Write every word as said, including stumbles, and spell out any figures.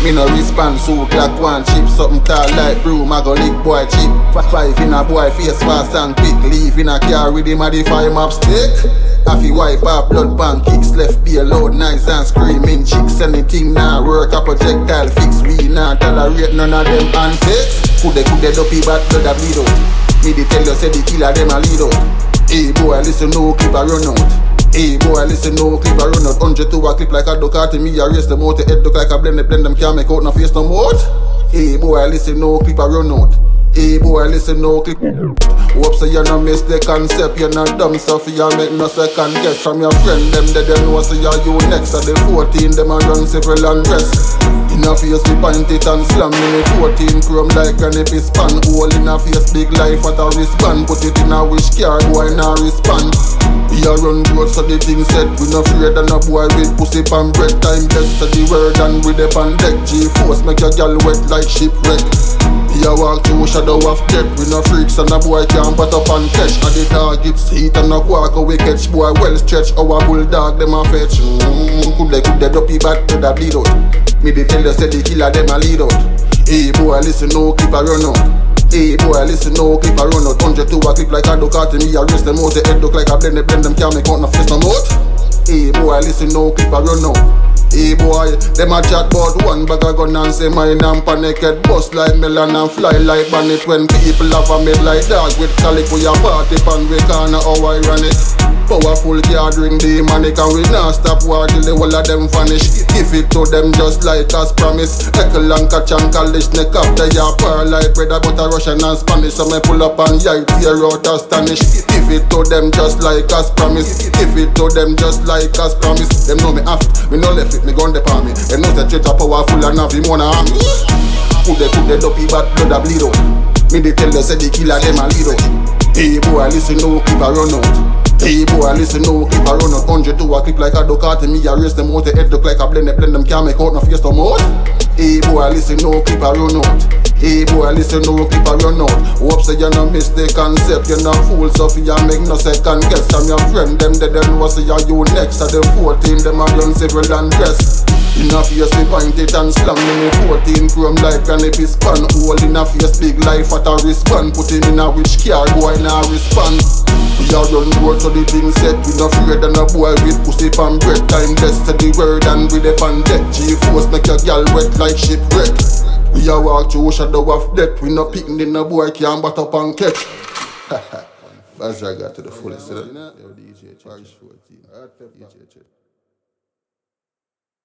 Me no respond, so Glock one chip. Something tall like broom, I go lick boy cheap. Five in a boy face fast and quick. Leave in a car with him at the fire map stick. I fi wipe up blood bank kicks. Left be loud nice and screaming chicks. Anything now work a projectile fix. We not tolerate none of them antics. Coulda coulda dopey bad blood a bleed out. Me dey tell you say the killer them a lead out. Hey boy listen no clip a run out. Hey boy listen no clip a run out. Hundred to a clip like a Ducati. Me a race them out. The head look like a blend. Blend them can't make out no face no more. Hey boy listen no clip a run out. Hey boy listen no clip. Hope so you no miss the concept. You no dumb stuff. You make no second guess from your friend. Them they don't know say you you next. At the fourteen them a run civil unrest. In a face we pint it and slam. In the fourteen chrome like an epispan. Hole in a face big life at a wristband. Put it in a wish car boy now respond. We a run road so the thing set. We no afraid and a boy with pussy pan bread. Time best to the word and with the pan deck. G-force make your gal wet like shipwreck. He a walk through shadow of death. We no freaks and a boy can't butt up and catch. And the target's heat and a quack we catch. Boy well stretch. Our bulldog them a fetch. Mm, could they could they dopey bad to the bleed out. Me they tell you say the killer them a lead out. Hey boy listen no clip a run out. Hey boy listen no clip a run out. Hundred to a clip like a Ducati. Me a race them out. The head look like a blend. Blend them can't make out no face no mouth. Hey boy listen no clip a run out. Hey boy, them a chat bout one bag of gun and say mine and panic. Bust like melon and fly like bandit. When people have a mid like dog with calic. We a party pan we corner how ironic. Powerful gathering demonic and we not stop war till the whole of them vanish. Give it to them just like as promise. Heckle and catch and college neck after ya par like brother but a Russian and Spanish. So me pull up and yeah tear out astonished. Give it to them just like as promise. Give it to them just like as promise. Them know me aft, me no left it, me gun depart me. Them know the church a powerful and have him on a army. Put the put the dopey bad blood a bleed out. Me they tell you say the killer them a lead out. Hey boy listen no clip a run out. Hey boy listen no clip a run out. Hundred to a clip like a Ducati. Me a race them out. The head look like a blend. Blend them can't make out no face no more. Hey boy listen no clip a run out. Hey boy listen no clip a run out. Hope so you no miss the concept. You no fool so fi you make no second guess. From your friend them they don't know say you next. At the fourteen them a run civil undress. In a face we pint it and slam. In the fourteen chrome like an epispan. Hole in a face big life at a wristband. Put him in a witch car boy now respond. We a run road so the thing set. We no afraid and a boy with pussy pan bread. Time best to the word and with the pan deck. G-force make your gal wet like shipwreck. We a walk through shadow of death. We no picking in a boy can't butt up and catch. Haha. That's I got to the fullest. Yo, D J Paris fourteen.